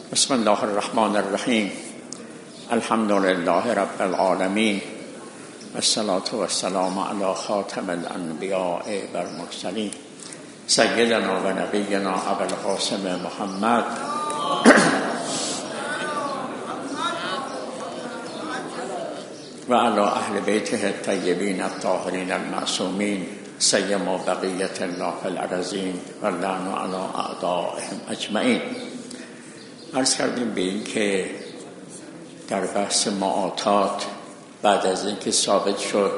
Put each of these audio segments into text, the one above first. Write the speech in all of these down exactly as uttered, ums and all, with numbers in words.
بسم الله الرحمن الرحیم. الحمد لله رب العالمین والصلاة والسلام علی خاتم الانبیاء والمرسلین سیدنا و نبینا ابی القاسم محمد و علی اهل بیته الطیبین الطاهرین المعصومین سیما بقیة الله فی الارضین و اللعن علی اعدائهم اجمعین. عرض کردیم به این که در بحث معاطات بعد از اینکه ثابت شد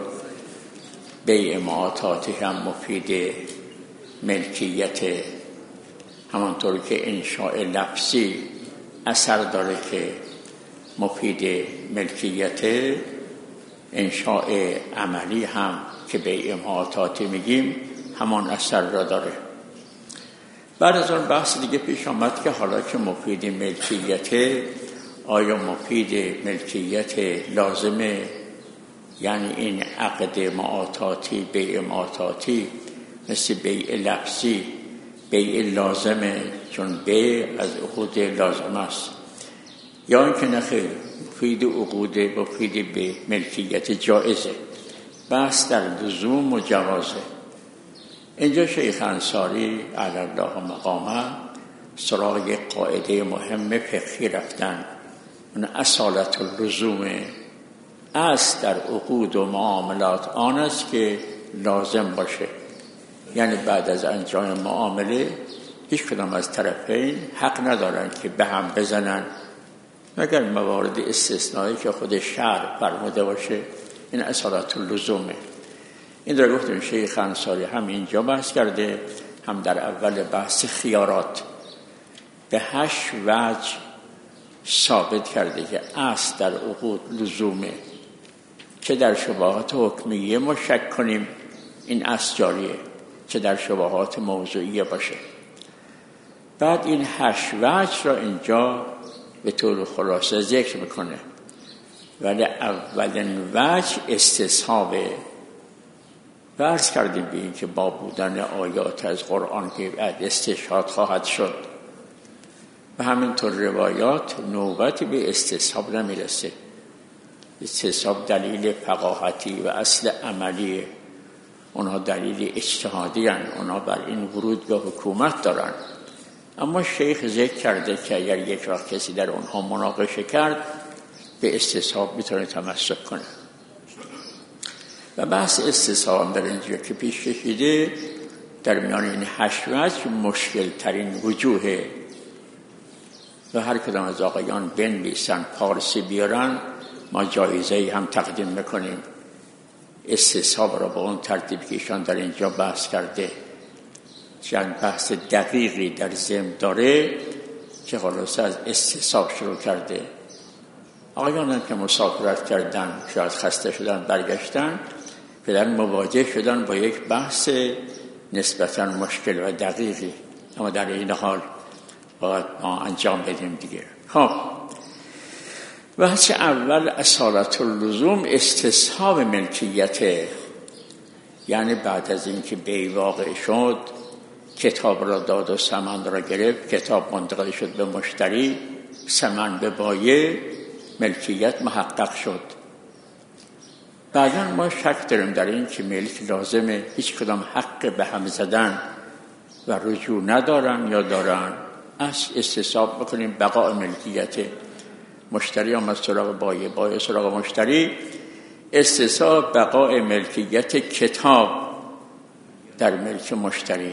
بیع معاطاتی هم مفید ملکیت، همانطور که انشاء لفظی اثر داره که مفید ملکیت، انشاء عملی هم که بیع معاطاتی میگیم همان اثر را داره. بعد از اون بحث دیگه پیش آمد که حالا که مفید ملکیت، آیا مفید ملکیت لازمه؟ یعنی این عقد معاطاتی، بیع معاطاتی مثل بیع لفظی بیع لازمه، چون بیع از عقود لازم است، یا اینکه نخیر مفید عقود مفید به ملکیت جائزه؟ بحث در لزوم و جوازه. اینجا شیخ انصاری علی الله مقامه سراغ یک قاعده مهم فقهی رفتن، اون اصالت اللزوم است در عقود و معاملات آن است که لازم باشه، یعنی بعد از انجام معامله هیچ کدام از طرفین حق ندارن که به هم بزنن مگر موارد استثنایی که خود شرع فرموده باشه. این اصالت اللزومه. این در گفتیم شیخ انصاری هم اینجا بحث کرده، هم در اول بحث خیارات به هشت وجه ثابت کرده که اصل در عقود لزومه، چه در شبهات حکمیه ما شک کنیم این اصل جاریه، چه در شبهات موضوعیه باشه. بعد این هشت وجه را اینجا به طور خلاصه ذکر میکنه، ولی اولین وجه استصحابه. عرض کردیم به این که با بودن آیات از قرآن که بعد استشهاد خواهد شد و همینطور روایات نوبتی به استصحاب نمیرسه. استصحاب دلیل فقاهتی و اصل عملی، اونها دلیل اجتهادی هن. اونها بر این ورود به حکومت دارن. اما شیخ ذکر کرده که اگر یک وقت کسی در اونها مناقشه کرد به استصحاب میتونه تمسک کنه. و بحث استصحاب در اینجا که پیش کشیده در میان این هشت وجه مشکل ترین وجوه و هر کدام از آقایان بنویسن پارسی بیارن، ما جایزه هم تقدیم میکنیم. استصحاب را با اون ترتیب که ایشان در اینجا بحث کرده، چند بحث دقیقی در ضمن داره که خلاصه از استصحاب شروع کرده. آقایان هم که مسافرت کردن، شاید خسته شدن برگشتن، فعلا مواجه شدن با یک بحث نسبتاً مشکل و دقیقی، اما در این حال باید ما انجام بدیم دیگه. خب بحث اول اصالت اللزوم استصحاب ملکیت، یعنی بعد از اینکه بیع واقع شد، کتاب را داد و ثمن را گرفت، کتاب منتقل شد به مشتری، ثمن به بایع، ملکیت محقق شد. بعدا ما شک داریم در این که ملک لازمه، هیچ کدام حق به هم زدن و رجوع ندارن یا دارن. اصل استصحاب بکنیم بقاء ملکیت. مشتری هم از سراغ بایع، بایع سراغ مشتری، استصحاب بقاء ملکیت کتاب در ملک مشتری،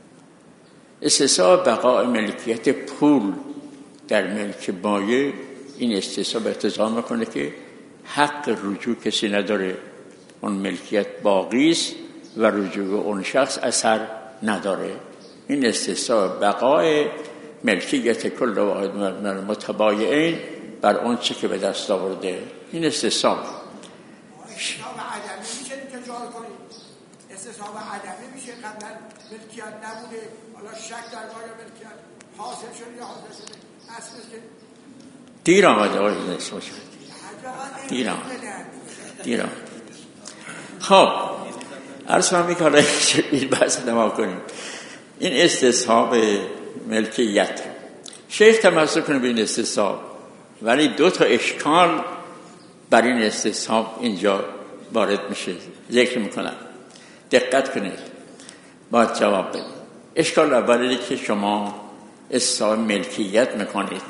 استصحاب بقاء ملکیت پول در ملک بایع. این استصحاب اقتضا میکنه که حق رجوع کسی نداره، اون ملکیت باقی است و رجوع اون شخص اثر نداره. این استصحاب بقای ملکیت کل واحد من المتبایعین بر اون چه که به دست آورده. این استصحاب استصحاب عدمی میشه که جار کنید. استصحاب عدمی میشه قبلا ملکیت نبوده، حالا شک در باره ملکیت حاصل شد یا حاصل شده. اصلش که دیر آمده آقای نسبت شد دیر آمده دیر آمده خب عرض فهمی که حالا این بحث نما کنیم. این استصحاب ملکیت شیخ تمسک کنه به این استصحاب، ولی دو تا اشکال بر این استصحاب اینجا وارد میشه، ذکر میکنم، دقت کنید، باید جواب بدید. اشکال اولی که شما استصحاب ملکیت میکنید،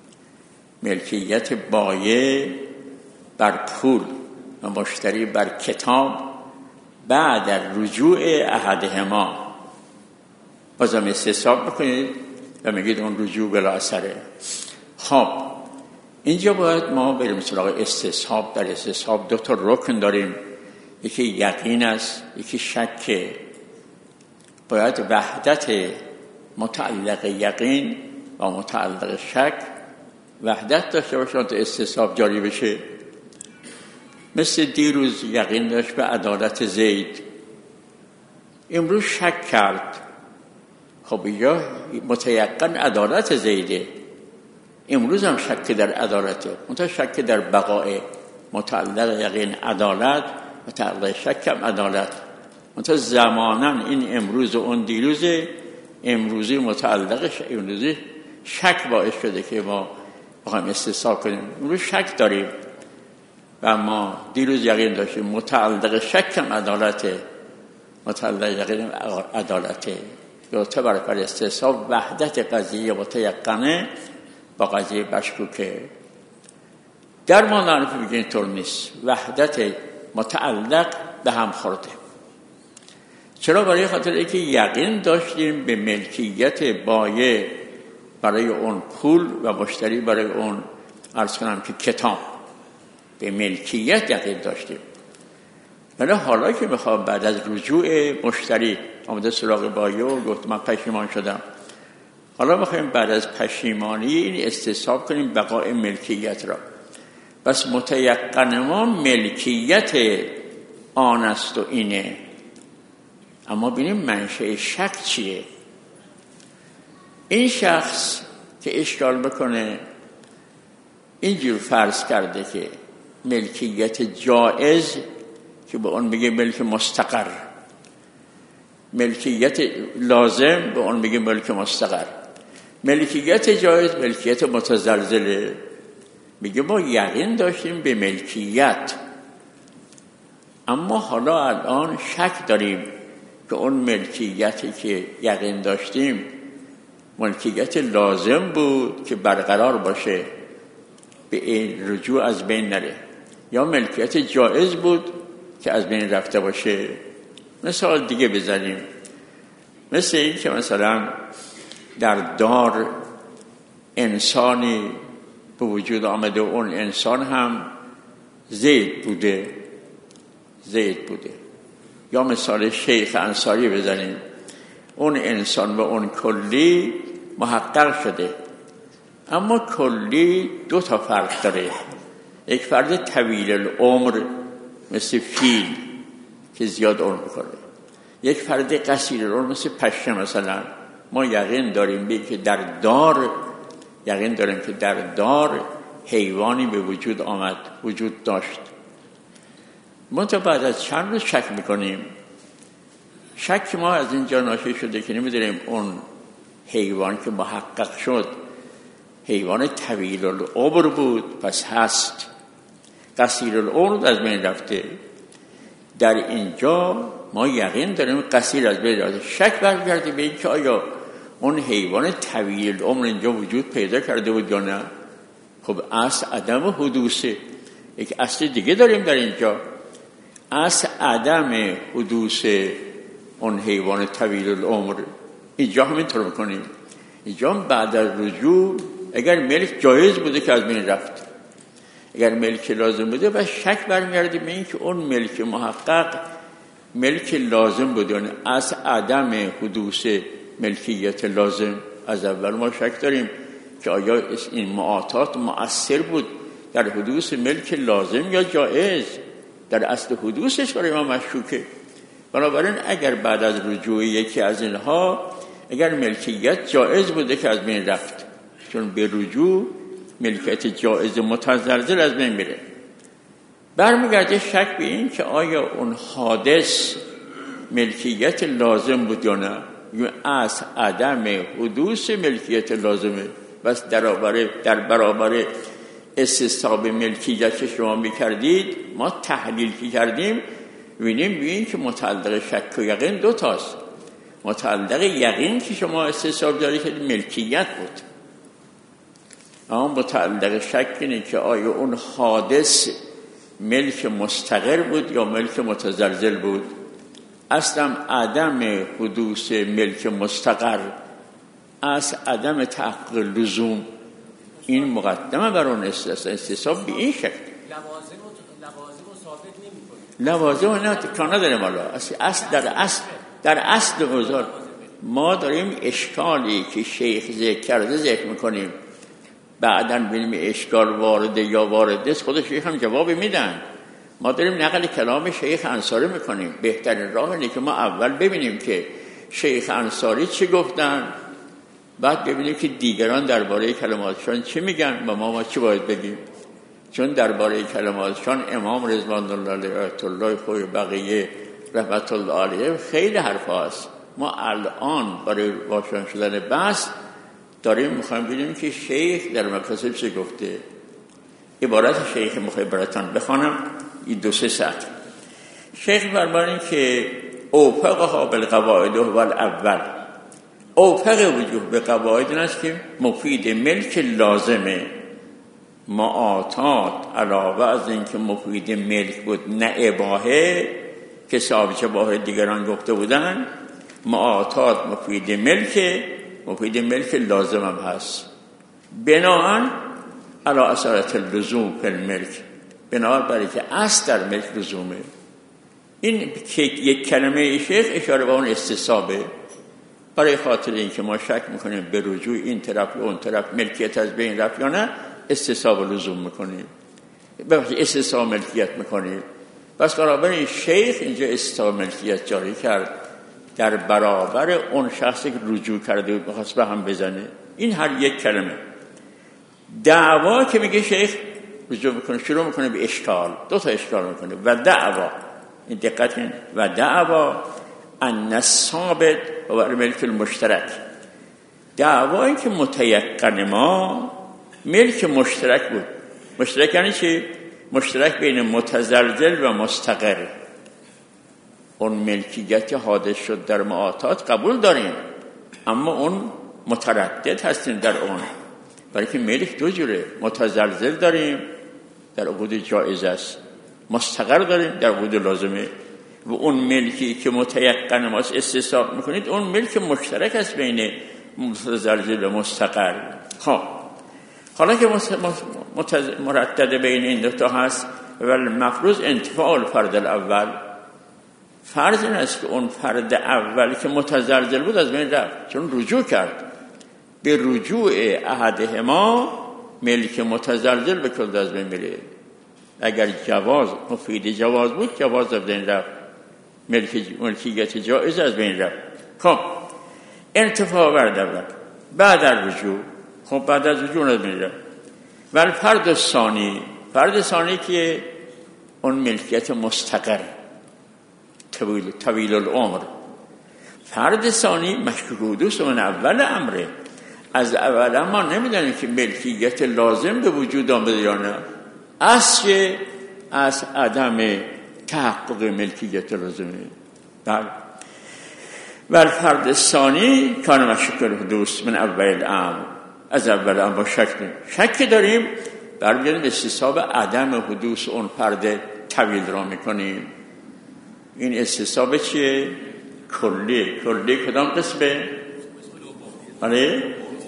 ملکیت بایع بر پول و مشتری بر کتاب بعد در رجوع احدهما بازم استصحاب میکنید و میگید اون رجوع بلا اثره. خب اینجا باید ما بریم سراغ استصحاب. در استصحاب دو تا رکن داریم، یکی یقین است، یکی شک. باید وحدت متعلق یقین و متعلق شک وحدت داشته باشن تا استصحاب جاری بشه. مثل دیروز یقین داشت به عدالت زید، امروز شک کرد، خب اینجا متیقن عدالت زیده، امروز هم شک در عدالته، منتها شک در بقای. متعلق یقین عدالت، متعلق شک هم عدالت، منتها زمانا این امروز و اون دیروزه، امروزی متعلق ش... امروزی شک باعث شده که ما بخوایم استصحاب کنیم. امروز شک داریم و ما دیروز یقین داشتیم. متعلق شک هم عدالته، متعلق یقین عدالته. یعتبر بر استصحاب وحدت قضیه متیقنه با قضیه مشکوکه. در ما نعرفه بگه اینطور نیست، وحدت متعلق به هم خورده. چرا؟ برای خاطر اینکه یقین داشتیم به ملکیت بایع برای اون پول و مشتری برای اون عرض کنم که کتاب، به ملکیت یقین داشتیم. ولی حالا که میخوام بعد از رجوع مشتری آمده سراغ بایع و گفت من پشیمان شدم، حالا میخوایم بعد از پشیمانی این استصحاب کنیم بقای ملکیت را. بس متیقن ما ملکیت آن است و اینه، اما ببینیم منشأ شک چیه. این شخص که اشکال بکنه اینجور فرض کرده که ملکیت جائز که به اون میگه ملک مستقر، ملکیت لازم به اون میگه ملک مستقر، ملکیت جایز ملکیت متزلزله. میگه ما یقین داشتیم به ملکیت، اما حالا الان شک داریم که اون ملکیتی که یقین داشتیم ملکیت لازم بود که برقرار باشه، به این رجوع از بین نره، یا ملکیت جایز بود که از بین رفته باشه. مثال دیگه بزنیم، مثل این که مثلا در دار انسانی به وجود آمده، اون انسان هم زید بوده زید بوده یا مثال شیخ انصاری بزنیم، اون انسان و اون کلی محقق شده، اما کلی دو تا فرق داره. یک فرد طویل العمر مثل فیل که زیاد عمر میکنه، یک فرد قصیر العمر مثل پشه. مثلا ما یقین داریم به که در دار یقین داریم که در دار حیوانی به وجود آمد، وجود داشت. منتها بعد از چند روز شک میکنیم. شک ما از اینجا ناشی شده که نمیدونیم اون حیوان که محقق شد حیوان طویل العمر بود، پس هست. قصیر العمر از بین رفته. در اینجا ما یقین داریم قصیر از بین رفته. شک برگرده به این که آیا اون حیوان طویل العمر اینجا وجود پیدا کرده بود یا نه. خب اصل عدم حدوثه. یک اصل دیگه داریم در اینجا، اصل عدم حدوث اون حیوان طویل العمر. اینجا هم اینطور میکنیم. اینجا بعد از رجوع اگر ملک جایز بوده که از بین رفت، اگر ملک لازم بوده و شک برمیگرده به این که اون ملک محقق ملک لازم بوده، یعنی از عدم حدوث ملکیت لازم. از اول ما شک داریم که آیا این معاطات مؤثر بود در حدوث ملک لازم یا جایز. در اصل حدوثش برای ما مشکوکه. بنابراین اگر بعد از رجوع یکی از اینها اگر ملکیت جایز بوده که از بین رفت، چون به رجوع ملکیت جایز متزلزل از بین میره، برمیگرده شک به این که آیا اون حادث ملکیت لازم بود یا نه، یا از عدم حدوث ملکیت لازمه. بس در برابر در برابر استصحاب ملکیت که شما میکردید ما تحلیل که کردیم ببینیم ببینیم که متعلق شک و یقین دو تاست. متعلق یقین که شما استصحاب دارید که ملکیت بود، اما متعلق شک اینه که آیا اون حادث ملک مستقر بود یا ملک متزلزل بود. اصلا عدم حدوث ملک مستقر از عدم تحقق لزوم این مقدمه بر اون استصحاب به این شکل. لوازم رو ثابت نمی‌کنه. لوازم نه تکانه داره مالا. اصل در اصل در اصل موضوع ما داریم اشکالی که شیخ ذکر کرده ذکر میکنیم، بعداً ببینیم اشکال وارده یا وارد است خود شیخ هم جواب میدن. ما داریم نقل کلام شیخ انصاری میکنیم. بهترین راه اینه که ما اول ببینیم که شیخ انصاری چی گفتن، بعد ببینیم که دیگران درباره کلماتشان چی میگن و ما ما چی باید بگیم. چون درباره کلماتشان امام رضوان الله علیه رحمت الله خوی بقیه رحمت الله علیه خیلی حرف هست. ما الان برای روشن شدن بحث داریم میخوایم ببینیم که شیخ در مکاسب چه گفته. عبارت شیخ میخوام براتون بخوانم، این دو سه سطر. شیخ فرمایند که اوفقها بالقواعد و الاول، اوفق وجوه به قواعد این است که مفید ملک لازمه، معاطات علاوه از این که مفید ملک بود نه اباحه که صاحب شباهه دیگران گفته بودن، معاطات مفید ملک، مفید ملک لازم هم هست. بناهن علی اثرات اللزوم فی الملک، بناهن برای که اصل در ملک لزومه. این که یک کلمه شیخ اشاره به اون استصحابه، برای خاطر این که ما شک میکنیم به رجوع این طرف و اون طرف ملکیت از بین رفت یا نه، استصحاب لزوم میکنیم، ببخشید استصحاب ملکیت میکنیم. بس برابر این شیخ اینجا استصحاب ملکیت جاری کرد در برابر اون شخصی که رجوع کرده بود میخواست به هم بزنه. این هر یک کلمه. دعوا که میگه شیخ رجوع میکنه، شروع میکنه به اشکال، دو تا اشکال میکنه. و دعوا، این دقت کن، و دعوا ان الثابت و ملک المشترک، دعوایی که متیقن ما ملک مشترک بود. مشترک یعنی چی؟ مشترک بین متزلزل و مستقر. اون ملکیت حادث شد در معاطات قبول داریم، اما اون متردد هستیم در اون، برای که ملک دو جوره، متزلزل داریم در عقود جایز است، مستقر داریم در عقود لازمه. و اون ملکی که متیقن ماست استصحاب میکنید اون ملک مشترک است بین متزلزل و مستقر. خب حالا که مردد بین این دو تا هست، ولی مفروض انتفاع الفرد الاول، فرض این است که اون فرد اول که متزلزل بود از بین رفت، چون رجوع کرد. به رجوع احدهما ملک متزلزل به کل از بین میره. اگر جواز مفید جواز بود جواز از بین رفت، ملکیت جایز از بین رفت. خب انتفاع فرد اول بعد از رجوع، خب بعد از رجوع از بین رفت. ولی فرد ثانی، فرد ثانی که اون ملکیت مستقر طویل طویل العمر، فرد ثانی مشکوک حدوث من اول امره، از اول ما نمیدونیم که ملکیت لازم به وجود آمده یا نه، از چه؟ از عدم تحقق ملکیت لازمه. بله. و فرد ثانی کان مشکوک حدوث من اول امر، از اول امر با شک شک داریم، برمیگردیم استصحاب عدم حدوث اون فرد طویل را میکنیم. این استصحاب چیه؟ کلی. کلی کدام قسمه؟ آره؟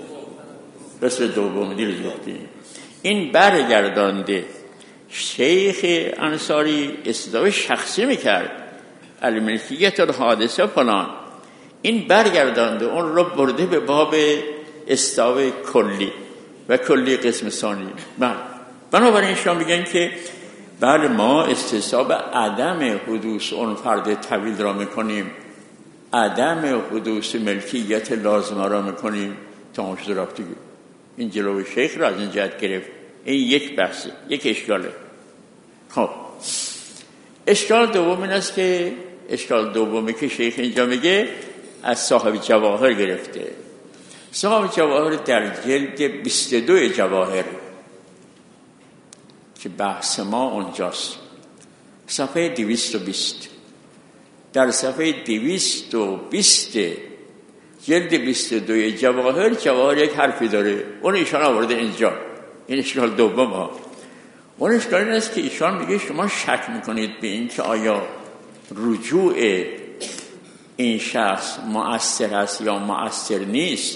قسم دوم دیروز گفتیم. این برگردانده شیخ انصاری استدلال شخصی میکرد الملکیت الحادثه فلان، این برگردانده اون رو برده به باب استدلال کلی و کلی قسم ثانی. بله. بنابراین شما میگن که بله ما استصحاب عدم حدوث اون فرد طویل را میکنیم، عدم حدوث ملکیت لازمه را میکنیم. تمام شد رفتی. این جلوی شیخ را از این جهت گرفت. این یک بحثه، یک اشکاله. خب اشکال دوم این است که اشکال دومی که شیخ اینجا میگه از صاحب جواهر گرفته. صاحب جواهر در جلد بیست و دو جواهر که بحث ما اونجاست، صفحه دویست و بیست، در صفحه دویست و بیست جلد بیست و دو جواهر، جواهر یک حرفی داره، اون ایشان آورده اینجا. این اشکال دوم ها. اون اشکال این است که ایشان میگه شما شک میکنید به این که آیا رجوع این شخص مؤثر است یا مؤثر نیست.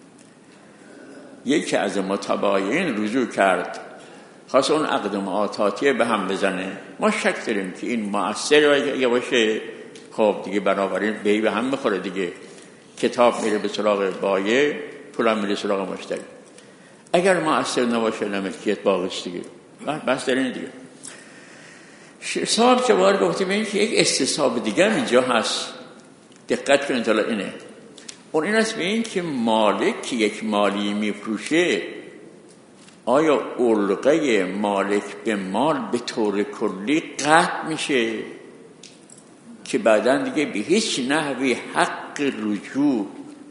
یکی از متباین رجوع کرد، خواست اون عقد معاطاتی به هم بزنه. ما شک داریم که این مؤثر اگه باشه خب دیگه بنابراین بی به هم میخوره دیگه، کتاب میره به سراغ بایع، پولم میره سراغ مشتری. اگر مؤثر نباشه نملکیت باقیش دیگه، بس در این دیگه. صاحب جواهر گفته به این که یک استصحاب دیگه اینجا هست، دقت کنید. حالا اینه اون این است به این که مالک که یک مالی میفروشه، آیا علقه مالک به مال به طور کلی قطع میشه که بعداً دیگه به هیچ نحوی حق رجوع،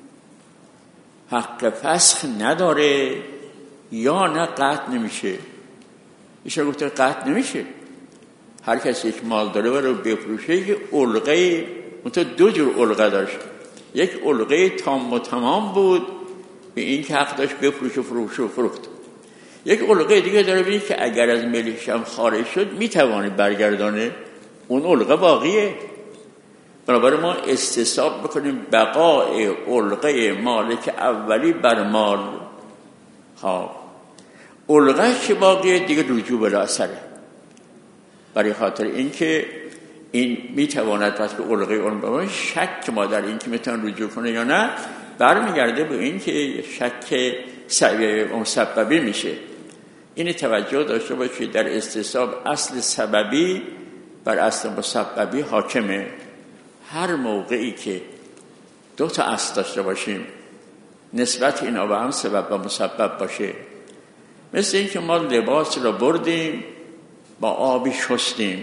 حق فسخ نداره، یا نه قطع نمیشه؟ ایشا گفته قطع نمیشه. هر کسی یک مال داره و رو بفروشه که علقه، منطقه دو جور علقه داشت. یک علقه تام و تمام بود به این که حق داشت بفروش و فروش و فروخت. یک علقه دیگه داره به این که اگر از ملکش هم خارج شد میتوانه برگردانه، اون علقه باقیه. بنابراین ما استصحاب بکنیم بقای علقه مالک اولی بر مال. ها علقه که باقیه دیگه رجوع بلا اثره، برای خاطر اینکه این میتواند پس به علقه اون بمونه. شک ما در این که میتونه رجوع کنه یا نه برمیگرده به این که شک مسببی میشه. این توجه داشته باشید در استصحاب اصل سببی بر اصل مسببی حاکمه. هر موقعی که دو تا اصل داشته باشیم نسبت اینا به هم سبب و مسبب باشه، مثل این که ما لباس رو بردیم با آبی شستیم،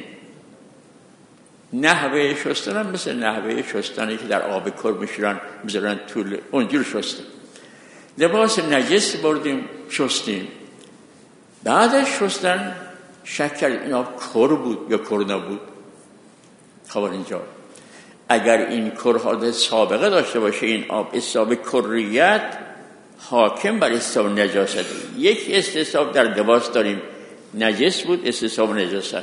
نحوه شستن هم مثل نحوه شستنی که در آب کر میشورن میذارن طول اونجور شسته. لباس نجس بردیم شستیم، بعد از شستن شک کرد این آب کر بود یا کر نبود. خب اینجا اگر این کر حادث سابقه داشته باشه، این آب استصحاب کریت حاکم بر استصحاب نجاست. یک استصحاب در لباس داریم، نجس بود، استصحاب نجاست.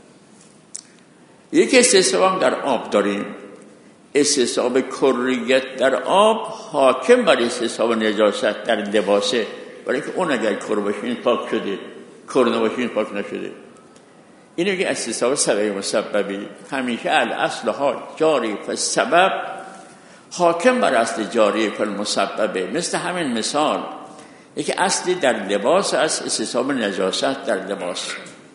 یک استصحاب در آب داریم، استصحاب کریت در آب حاکم بر استصحاب نجاست در لباسه، برای اینکه اون اگر کر باشه این پاک شده، کر نباشه این پاک نشده. اینه که استصحاب سببی مسببی. همیشه الاصل ها جاری فالسبب حاکم بر اصل جاری فالمسببه. مثل همین مثال یک اصلی در لباس است، استصحاب نجاست در لباس.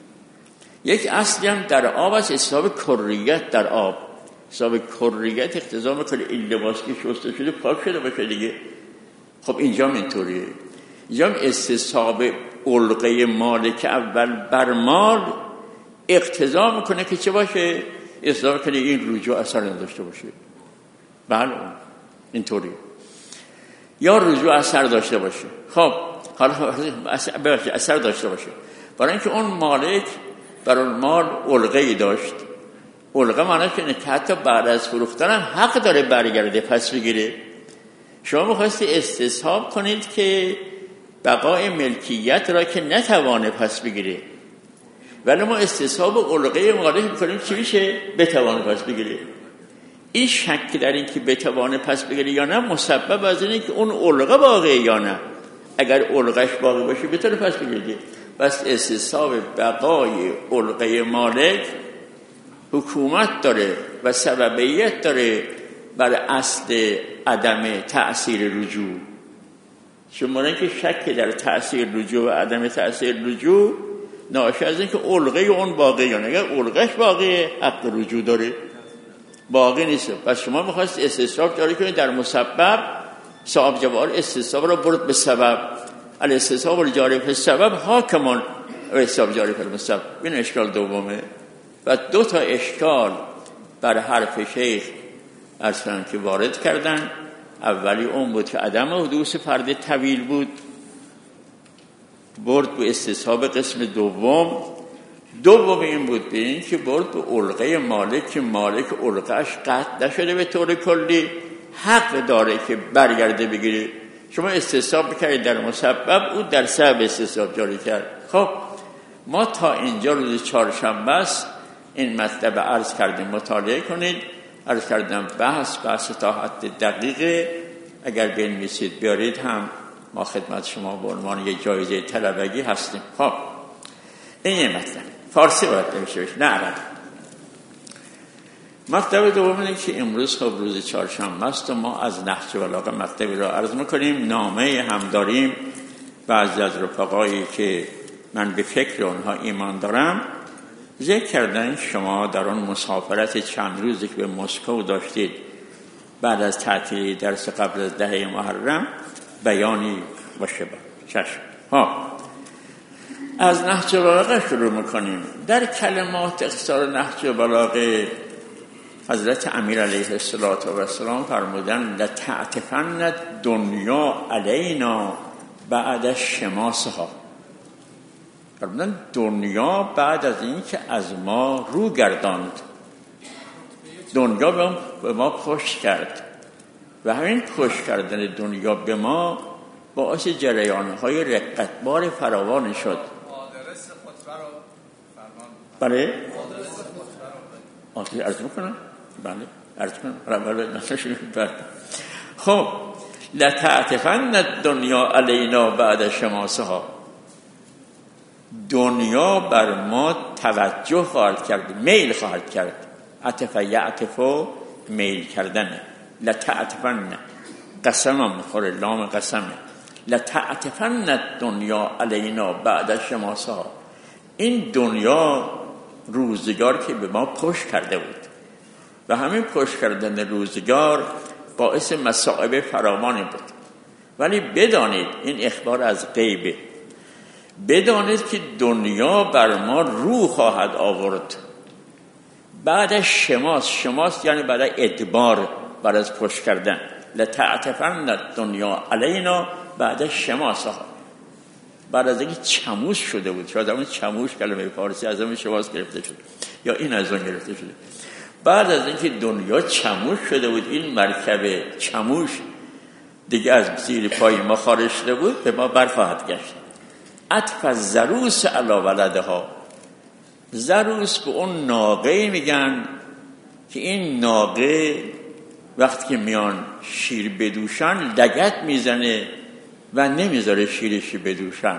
یک اصلی هم در آب است، استصحاب کریت در آب. استصحاب کریت اقتضا میکنه این لباس که شسته شده پاک شده باشه دیگه. خب اینجا اینطوریه. اینجا استصحاب علقه مالک اول بر مال اقتضا میکنه که چه باشه؟ اقتضا میکنه این رجوع اثر نداشته باشه. بله اینطوری. یا رجوع اثر داشته باشه. خب حالا اثر داشته باشه، برای اینکه اون مالک بر اون مال علقه‌ای داشت. علقه معنیش اینه که حتی بعد از فروختن هم حق داره برگرده پس بگیره. شما می‌خواستی استصحاب کنید که بقای ملکیت را که نتوانه پس بگیره، ولی ما استصحاب علقه مالک می‌کنیم چی میشه؟ بتوانه پس بگیره. این شک در این که بتوانه پس بگیره یا نه مسبب از اینه که اون علقه باقیه یا نه. اگر علقهش باقی باشه بتونه پس بگیره. بس استصحاب بقای علقه مالک حکومت داره و سببیت داره بر اصل عدم تأثیر رجوع. شما که شک در تأثیر رجوع و عدم تأثیر رجوع ناشی از این که علقه اون باقی یا نه. اگر علقهش باقیه حق رجوع داره، باقی نیست. پس شما می‌خواست استصحاب جاری کنید در مسبب. صاحب جواهر استصحاب را برد به سبب. الاستصحاب الجاری فی السبب حاکمان و استصحاب جاری فی المسبب. این اشکال دومه. و دو تا اشکال بر حرف شیخ اصلا که وارد کردن. اولی اون بود که عدم حدوث فرد طویل بود، برد به استصحاب قسم دوم. دوم این بود به این که برد به علقه مالک که مالک علقهش قطع نشده به طور کلی، حق داره که برگرده بگیره. شما استصحاب بکنید در مسبب، او در سبب استصحاب جاری کرد. خب ما تا اینجا روز چهارشنبه است این مطلب عرض کردیم، مطالعه کنید. عرض کردم بحث بحث تا حد دقیقه، اگر بنویسید بیارید هم ما خدمت شما به عنوان یک جایزه طلبگی هستیم. خب این یه مطلب فارسی باید نمیشه بشه، نه عربی. مطلب دوم اینه که امروز خب روز چهارشنبه است و ما از نهج بلاغه مطلبی را عرض میکنیم. نامه هم داریم، بعضی از رفقایی که من به فکر اونها ایمان دارم ذکر کردن شما در اون مسافرت چند روزی که به مسکو داشتید بعد از تعطیلی درس قبل از دهه محرم بیانی باشه. با چشم ها از نهج بلاغه شروع میکنیم. در کلمات اختصار نهج بلاغه حضرت امیر علیه السلام فرمودن لتعطفن دنیا علینا بعد شماسها. فرمودن دنیا بعد از این که از ما رو گرداند، دنیا به ما پشت کرد و همین پشت کردن دنیا به ما باعث جریان‌های رقتبار فراوان شد. بله آخری عرض میکنم؟ بله عرض کنم. خب لتعطفن الدنیا علینا بعد شماسها، دنیا بر ما توجه خواهد کرد، میل خواهد کرد. عطف یعطف میل کردن. لتعطفن قسمم میخوره، لام قسمه. لتعطفن الدنیا علینا بعد شماسها، این دنیا روزگار که به ما پشت کرده بود و همین پشت کردن روزگار باعث مصائب فراوانی بود. ولی بدانید این اخبار از غیبه، بدانید که دنیا بر ما رو خواهد آورد بعد شماس. شماس یعنی بعد ادبار، بعد از پشت کردن. لتعطفن الدنیا علینا بعد شماسها، بعد از اینکه چموش شده بود. شاید همون چموش کلمه فارسی از همون شماس گرفته شد یا این از اون گرفته شده. بعد از اینکه دنیا چموش شده بود، این مرکب چموش دیگه از زیر پای ما خارج شده بود، به ما برخواهد گشت. عطف زروس علی ولدها، زروس به اون ناقه میگن که این ناقه وقتی که میان شیر بدوشن لگد میزنه و نمیذاره شیرشی بدوشن،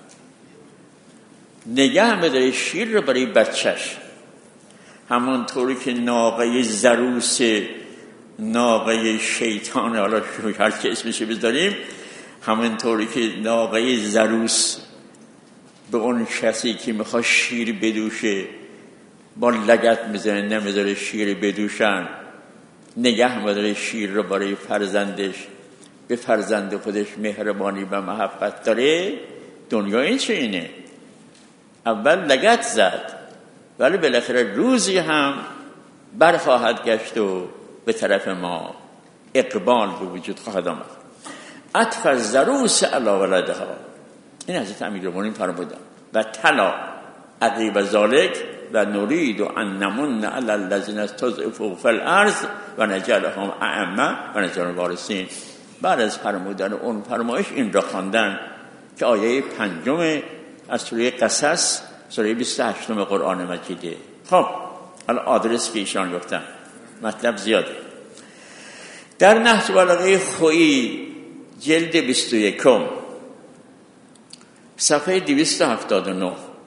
نگه میداره شیر رو برای بچهش. همونطوری که ناقه زروس، ناقه شیطان، حالا هر که اسمشو بذاریم، همونطوری که ناقه زروس به اون کسی که میخواد شیر بدوشه با لگد میزنه، نمیذاره شیر بدوشن، نگه میداره شیر رو برای فرزندش، به فرزند خودش مهربانی و محبت داره. دنیا این چه اینه؟ اول لگد زد ولی بالاخره روزی هم برخواهد گشت و به طرف ما اقبال به وجود خواهد آمد. عطف الزروس علی ولدها، این حضرت امیرالمومنین فرمودن. و طلا عقیب ذالک و نرید ان نمن علی الذین استضعفوا فی الارض و نجعلهم ائمه و نجعلهم وارثین. بعد از فرمودن اون فرمایش این را خواندن که آیه پنجم از سوره قصص، سوره بیست و هشتم قرآن مجیده. خب الان آدرس که ایشان گفتن مطلب زیاده. در نهج بلاغه خویی جلد بیست و یکم صفحه دویست و هفتاد و نه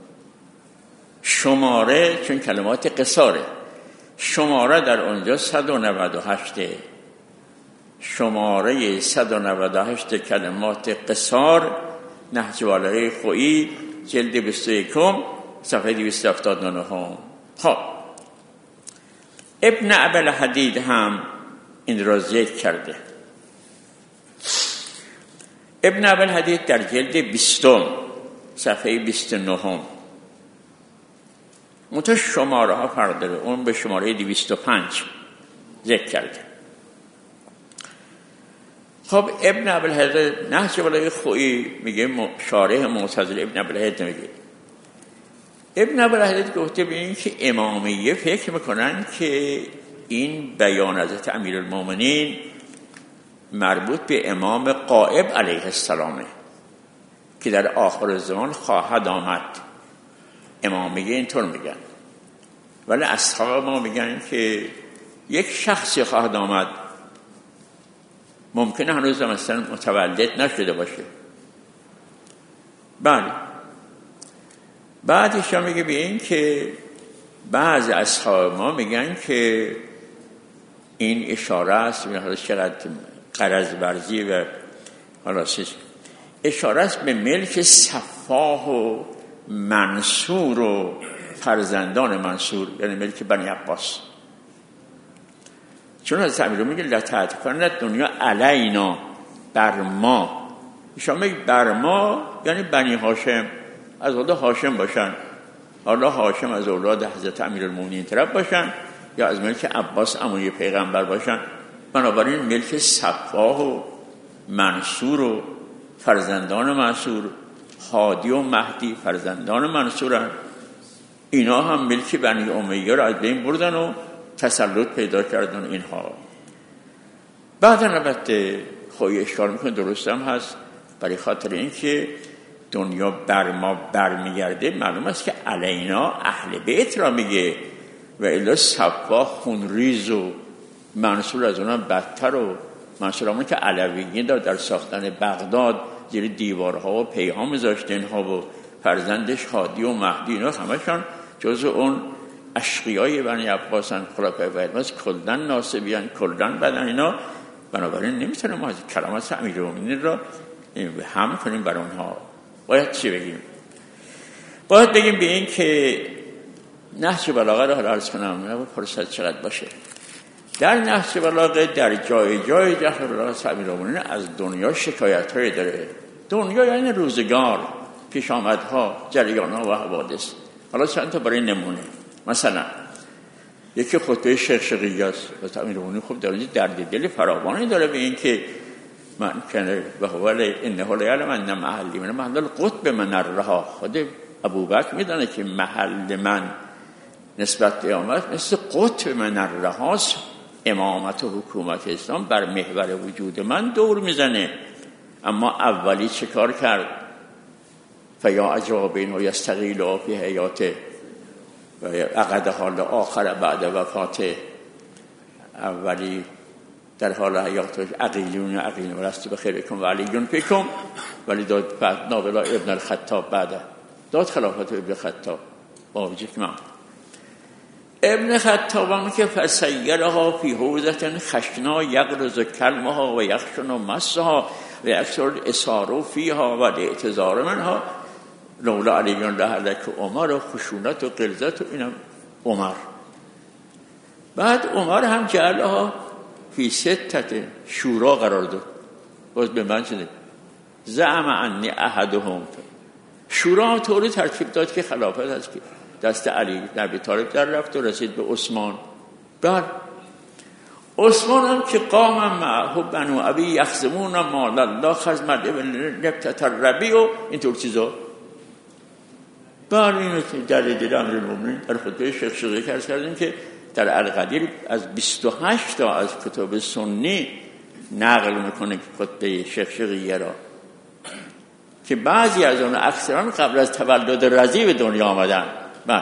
شماره، چون کلمات قصاره، شماره در اونجا صد و نود و هشت، شماره صد و نود و هشت کلمات قصار، نهج بلاغه خویی جلد بیست و یکم صفحه دویست و هفتاد و نه. خب ابن ابوالحدید هم این را ذکر کرده. ابن ابوالحدید در جلد بیستم صفحه بیست و نه منتها شماره ها فرق داره، اون به شماره دویست و پنج ذکر کرده. خب ابن ابوالهیئة نهج بلاغه خویی میگه شارح معتزله ابن ابوالهیئة میگه ابن ابوالهیئة گفته به این که امامیه فکر میکنن که این بیان حضرت امیرالمومنین مربوط به امام غائب علیه السلامه که در آخر زمان خواهد آمد. امامیه اینطور میگن، ولی اصحاب ما میگن که یک شخصی خواهد آمد، ممکنه هنوز هم اصلا متولد نشده باشه. بله. بعدش هم میگه به این که بعض اصحاب ما میگن که این اشاره است، حالا چقدر غرض ورزی و حالا اشاره است به ملک صفاح و منصور و فرزندان منصور، یعنی ملک بنی عباس. چون از تعبیر میگه لتعتقنت دنیا علینا، بر ما. ایشان میگه بر ما یعنی بنی هاشم، از اولاد هاشم باشن. حالا هاشم از اولاد حضرت امیرالمومنین طرف باشن یا از ملک عباس عموی پیغمبر باشن. بنابراین ملک صفاح و منصور و فرزندان منصور، هادی و مهدی فرزندان منصورن. اینا هم ملک بنی امیه را از بین بردن و تسلط پیدا کردن اینها. بعدا البته خوی اشکال میکنه، درست هم هست، برای خاطر این که دنیا بر ما برمیگرده معلوم است که علینا اهل بیت را میگه و الا صفا خونریز و منصور از اونها بدتر. و منصور همون که علویین دار در ساختن بغداد زیر دیوارها و پیهام میذاشتن ها و فرزندش هادی و مهدی، اینا همشان جزء اون اشقیای بنی عباسن، خلفای بنی کلن ناسبیان کلن بدن اینا. بنابراین نمیتونیم ما از کلمات امیرالمومنین را هم کنیم بر اونها. باید چی بگیم؟ باید بگیم به این که نهج بلاغه را حالا عرض کنم، فرصت چقدر باشه. در نهج بلاغه در جای جای جهر بلاغه امیرالمومنین از دنیا شکایت های داره. دنیا یعنی روزگار، پیش آمدها، جریانها و حوادث. حالا چند تا برای نمونه. مثلا یکی خطبه شیخ شقیقی است و امیرالمومنین خب در اینجا درد دل فراوانی داره به این که من کنه و حواله انه لا یعلم ان محلی من محل القطب من الرها. خود ابوبکر میدونه که محل من نسبت به امامت مثل قطب من الرهاست. امامت و حکومت اسلام بر محور وجود من دور میزنه. اما اولی چه کار کرد؟ فیا عجابین و یستقیل فی حیاته و عقد حال آخر بعد وفاته. اولی در حال حیاتش عقیلون عقیلون ولست بخیرکم و علیون فیکم، ولی داد نابلا ابن الخطاب بعد داد خلافت ابن خطاب با وجود من. ابن خطاب هم که فسیرها فی حوزة خشنا یغرز کلمها و یخشن مسها و یکسر اسارو فیها و اعتذار منها لولا علیون لحلک عمر و خشونت و قلزت و اینم عمر. بعد عمر هم جعلها فی ستت شورا قرار داد. باز به من شده زعم انی احدهم. شورا طوری ترکیب داد که خلافت هست که دست علی بن ابی طالب در رفت و رسید به عثمان. بعد عثمان هم که قام معه بنو ابی یخزمون مال الله خزمت نبتت الربیع و اینطور چیزا. بعد اینو در دل امیرالمومنین در خطبه شیخ شقیقی کردیم که در القدیر از بیست و هشت تا از کتاب سنی نقل میکنه خطبه شیخ شقیقی را که بعضی از اون اکثران قبل از تولد رضی به دنیا آمدن. بعد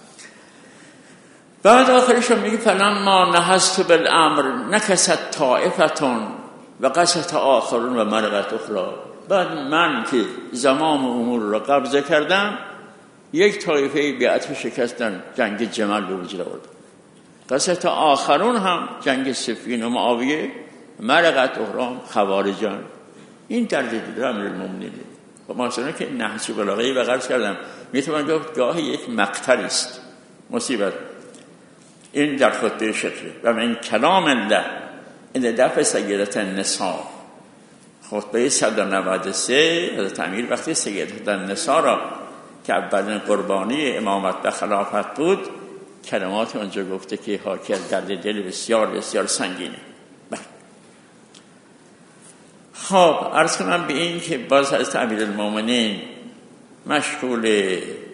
بعد آخرش میگه فلما نهست بالامر نکست طائفتون و قست آخرون و مرقت اخرى. بعد من که زمام امور را قبضه کردم، یک طایفه بیعت شکستن، جنگ جمل به وجود آورد. قست آخرون هم جنگ صفین و معاویه، مرقت اخرى خوارجان. این در دل امیرالمومنین و مثلا که نهج بلاغه و غرض کردم میتونم گفت گاه یک مقتل است، مصیبت. این در خطبه شکلی و من کلام الله این دفع سیدت النساء خطبه صد و نود و سه حضرت امیر وقتی سیدت النساء را که اولین قربانی امامت و خلافت بود کلمات اونجا گفته که حاکی از درد دل بسیار بسیار سنگینه. خب عرض کنم به این که باز از امیرالمومنین مشغول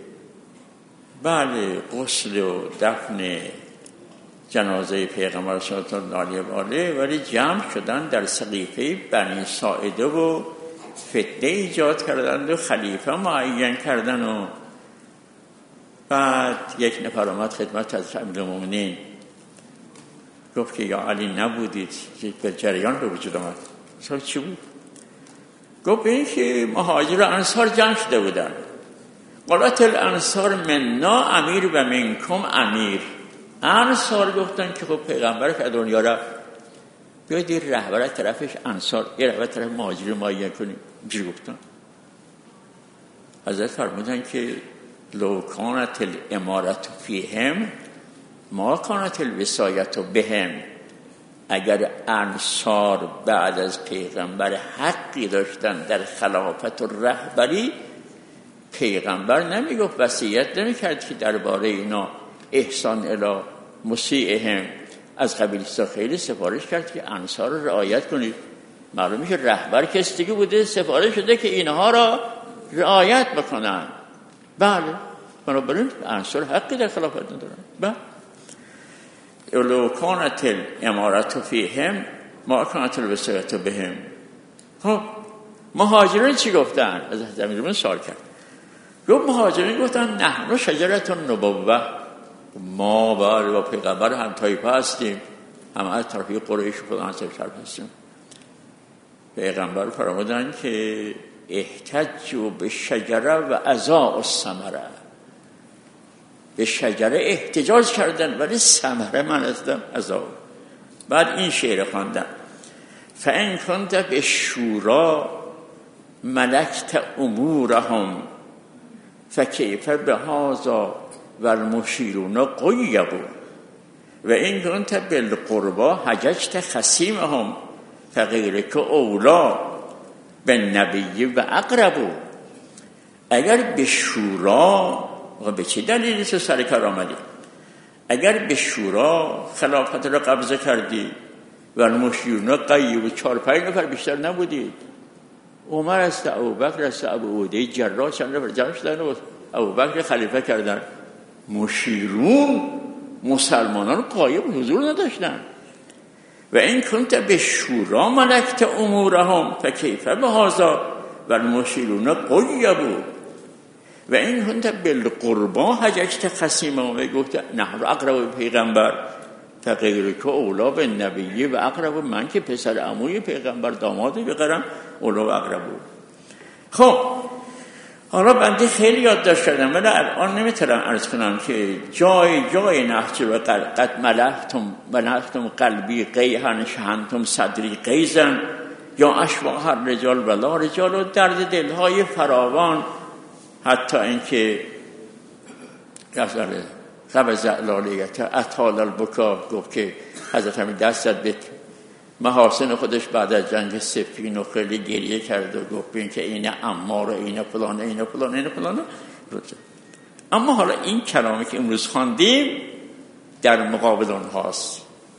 بله غسل و دفن جنازه پیغمبر صلی الله علیه و آله، ولی جمع شدن در سقیفه بنی ساعده و فتنه ایجاد کردند و خلیفه معین کردن. و بعد یک نفر آمد خدمت از امیرالمومنین گفت که یا علی نبودید به جریان به وجود آمد. سوال چی بود؟ گفت به این که مهاجر و انصار جمع شده بودن. قالت الانصار منا امیر و منکم امیر. انصار گفتن که خب پیغمبر که دنیا رفت بیاید این رهبر طرفش انصار، این رهبر طرف مهاجر معین کنیم. اینجوری گفتن. حضرت فرمودن که لو کانت الامارت فیهم ما کانت الوصایت بهم. اگر انصار بعد از پیغمبر حقی داشتن در خلافت و رهبری، پیغمبر نمیگفت وصیت نمیکرد که درباره اینا احسان الی مسیئهم از قبیل خیلی سفارش کرد که انصار رو رعایت کنید. معلومه که رهبر کسی دیگه بوده، سفارش شده که اینها را رعایت بکنن. بله بنابراین انصار حقی در خلافت ندارن. بله لو کانت الامارت فیهم ما کانت الوصایت بهم. خب مهاجرین چی گفتن؟ از امیرالمومنین سوال کرد. گفت مهاجرین گفتن نحن شجرة النبوة، ما با پیغمبر هم طایفه هستیم، هم از طرفی قریش و خدا هستیم هستیم. پیغمبر فرمودن که احتجوا به شجره و اضاعوا الثمره. به شجره احتجاج کردن ولی ثمره من ازدم اضاعوا. بعد این شعر خواندن فان كنت بالشورى ملكت امورهم فكيف بهذا والمشيرون قيبوا وان كنت بالقربى حججت خصيمهم فغيرك اولى بالنبي واقرب. اگر به شورا و به چه دلیلی تو سر کار آمدی؟ اگر به شورا خلافت را قبضه کردی و المشیرون قیب و چار پنج نفر بیشتر نبودید، عمر است، ابوبکر است، ابو عبیده جراح چند نفر جمع شدن و ابوبکر خلیفه کردن. مشیرون مسلمانان قایب حضور نداشتن. و این کنت به شورا ملکت امورهم فکیف بهذا و المشیرون قیبوا و این کنت بالقربا حججت خصیمهم. و گفت نحن اقرب پیغمبر فغیرک اولا به نبی و اقرب. من که پسر عموی پیغمبر دامادی بقرم اولا و اقرب. خب حالا بنده خیلی یادداشت کردم ولی الان نمیتونم عرض کنم که جای جای نهج و قد ملحتم ملحتم قلبی قیحن شهنتم صدری قیزن یا اشواح الرجال ولا رجال و درد دلهای فراوان. حتی اینکه رسول قبض علالیت اطال البکا گفت که حضرت همین دست زد به محاسن خودش بعد از جنگ صفین و خیلی گریه کرد و گفت این که این عمار و این فلان این فلان این فلان. اما حالا این کلامی که امروز خواندیم در مقابل اونهاست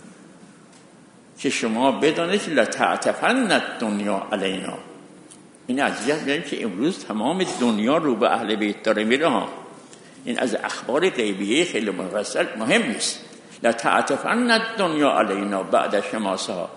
که شما بدانید لتعتفن الدنیا علینا. این عجیب میگم که امروز تمام دنیا رو به اهل بیت داره میره ها. این از اخبار غیبیه خیلی مفصل مهم نیست. لتعتفن الدنیا علینا بعد شماسها.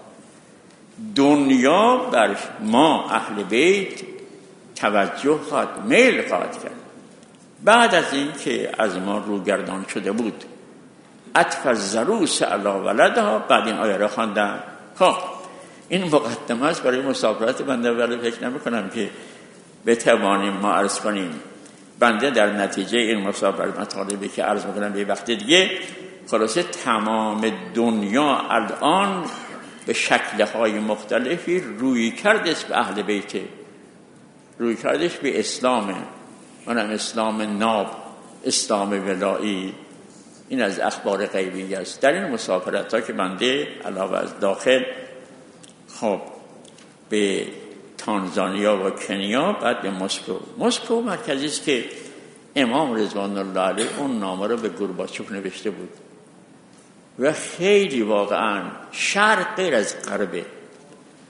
دنیا بر ما اهل بیت توجه خواهد میل خواهد کرد بعد از این که از ما روگردان شده بود. عطف الضروس علی ولدها. بعد این آیه را خواندن. خب این مقدمه است برای مسافرت بنده، ولی فکر نمی کنم که بتوانیم ما عرض کنیم. بنده در نتیجه این مسافرت مطالبی که عرض میکنم به وقت دیگه خلاصه تمام دنیا الان به شکل‌های مختلفی روی کردش به اهل بیت، روی کردش به اسلامه، اونم اسلام ناب، اسلام ولایی. این از اخبار غیبی است. در این مسافرت ها که بنده علاوه از داخل خب به تانزانیا و کنیا بعد به مسکو. مسکو مرکزی است که امام رضوان الله علیه اون نامه رو به گورباچوف نوشته بود و خیلی واقعا شرق غیر از غربه.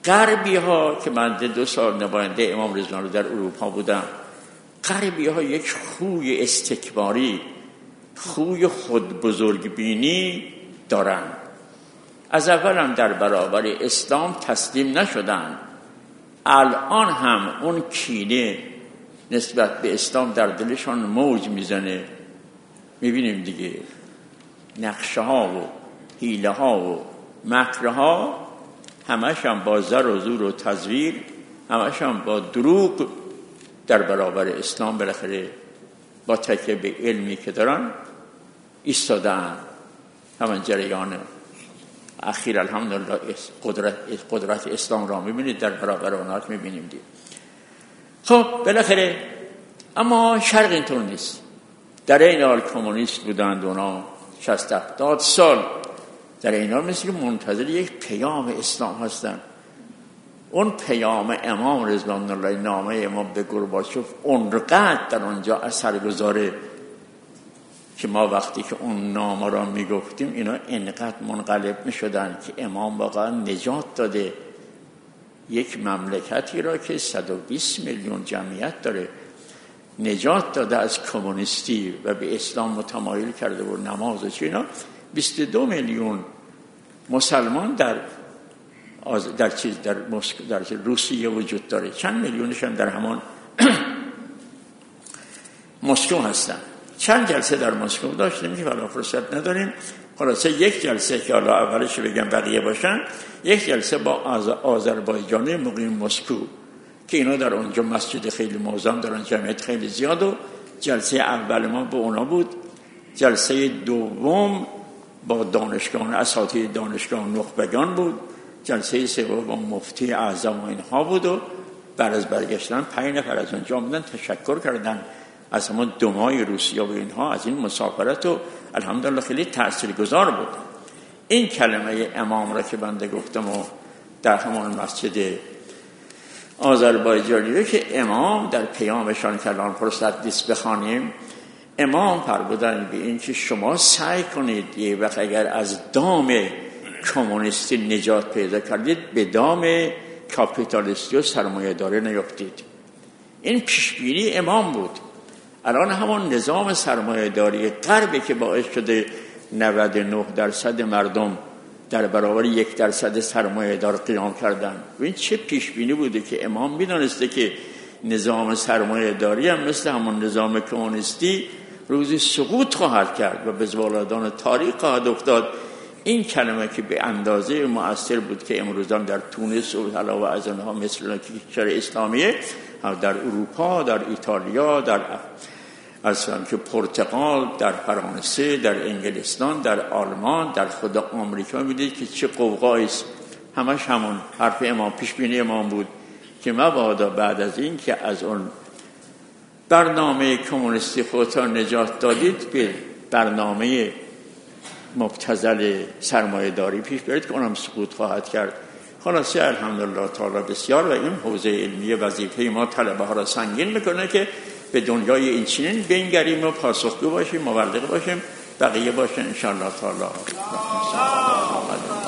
غربی ها که من دو سال نماینده امام رضوان در اروپا بودم، غربی ها یک خوی استکباری، خوی خود بزرگبینی دارن. از اول هم در برابر اسلام تسلیم نشدن، الان هم اون کینه نسبت به اسلام در دلشان موج میزنه. میبینیم دیگه نقشه ها و حیله ها و مکر ها همش هم با زر و زور و تزویر، همش هم با دروغ در برابر اسلام بالاخره با تکیه به علمی که دارن ایستادن. همین جریان اخیر الحمدلله قدرت قدرت اسلام را میبینید، در برابر اونها میبینیم دید. خب بالاخره اما شرق اینطور نیست. در این حال کمونیست بودند اونا شصت هفتاد سال، در این حال مثل که منتظر یک پیام اسلام هستند. اون پیام امام رضوان الله، نامه امام به گورباچوف اونقدر در اونجا اثر گذاره که ما وقتی که اون نامه را میگفتیم اینا انقدر منقلب میشدن که امام واقعا نجات داده یک مملکتی را که صد و بیست میلیون جمعیت داره، نجات داده از کمونیستی و به اسلام متمایل کرده و نماز و چینا. بیست و دو میلیون مسلمان در آز... در چیز در مسکو در روسیه وجود داره، چند میلیونش هم در همان مسکو هستن. چند جلسه در مسکو داشتیم که حالا فرصت نداریم. خلاصه یک جلسه که حالا اولش بگم بقیه باشن، یک جلسه با آز... آذربایجانی مقیم مسکو که اینا در اونجا مسجد خیلی معظم دارن، جمعیت خیلی زیاد، و جلسه اول ما با اونا بود. جلسه دوم با دانشگاه اساتید دانشگاه نخبگان بود. جلسه سوم با مفتی اعظم و اینها بود و بعد از برگشتن پنج نفر از اونجا آمدن تشکر کردن از همون دمای روسیه و اینها از این مسافرت و الحمدلله خیلی تاثیرگذار بود. این کلمه امام را که بنده گفتم و در همون مسجد آذربایجانی که امام در پیامشان که الان فرصت نیست بخوانیم، امام فرمودند به این که شما سعی کنید یه وقت اگر از دام کمونیستی نجات پیدا کردید به دام کاپیتالیستی و سرمایه داری نیفتید. این پیشبینی امام بود. الان همون نظام سرمایه داری غربی که باعث شده نود و نه درصد مردم در برابر یک درصد سرمایه دار قیام کردن. و این چه پیشبینی بوده که امام میدونسته که نظام سرمایه داری هم مثل همون نظام کمونیستی روزی سقوط خواهد کرد و به زوالادان تاریخ خواهد افتاد. این کلمه که به اندازه مؤثر بود که امروزان در تونس و حالا و از آنها مثل کشور اسلامیه، در اروپا، در ایتالیا، در اصلا که پرتغال، در فرانسه، در انگلستان، در آلمان، در خود آمریکا میدید که چه قوقایی است. همش همون حرف امام، پیشبینی امام بود که مبادا بعد از این که از اون برنامه کمونیستی خودتان نجات دادید به برنامه مبتذل سرمایه داری پیش برید که اونم سقوط خواهد کرد. خلاصه الحمدلله تعالی بسیار و این حوزه علمی وظیفه ما طلبه ها را سنگین میکنه که به دنیای این چنین بنگریم و پاسخگو باشیم، مبلغ باشیم، بقیه باشه ان شاء الله تعالی.